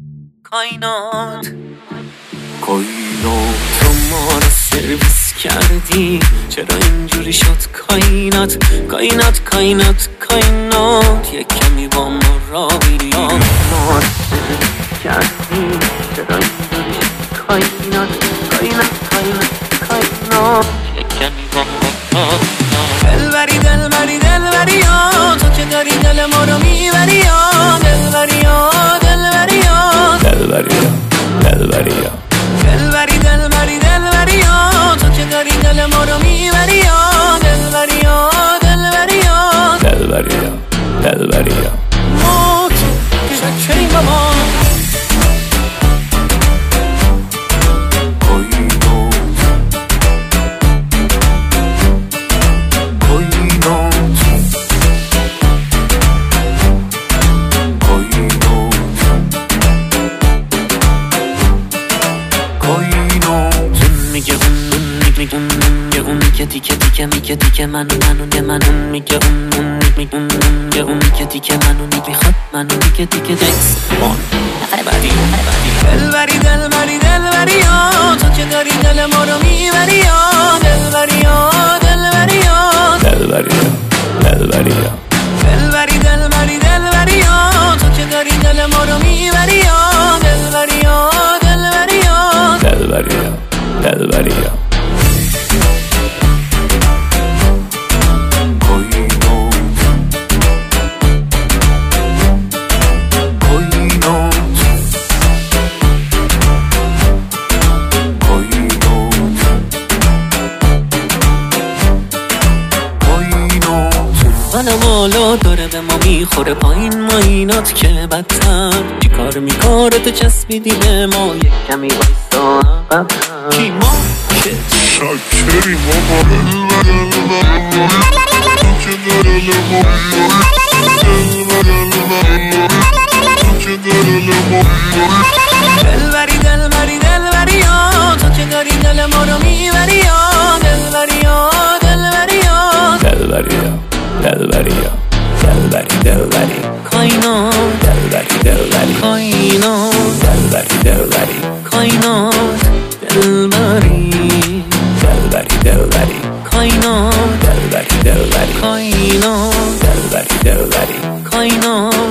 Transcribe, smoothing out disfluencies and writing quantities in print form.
کائنات تو ما رو سرویس کردی، چرا اینجوری شد کائنات یک کمی با ما را بیا. ما رو سرویس کردی، چرا اینجوری شد کائنات یک کمی با ما را بیا. دلبری تو که داری دل ما رو میبری دلبری تو که داری دل ما رو میبری دلبری ما که شکریم ما دیگه منو میگه اون دیگه منو میخواد منو میگه دیگه دکس بان نفر بعدی دلبری تو که داری دل ما رو میبری دلبری تو که داری دل ما رو میبری دلبری بالا داره به ما میخوره پایین ماینات که بدتر چی کار میکاره تو چسبیدی به ما یک کمی بایستا عقب‌تر کی ما که شکری بابا دلبری تو که داری دل ما رو میبری دلبری کائنات کائنات